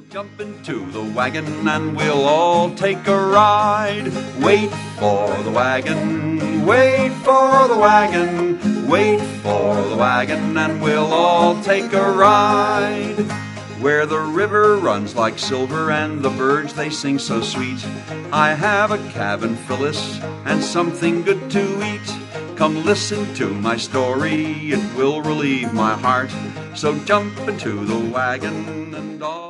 Jump into the wagon and we'll all take a ride. Wait for the wagon, wait for the wagon, wait for the wagon and we'll all take a ride. Where the river runs like silver and the birds they sing so sweet, I have a cabin, Phyllis, and something good to eat. Come listen to my story, it will relieve my heart. So jump into the wagon and all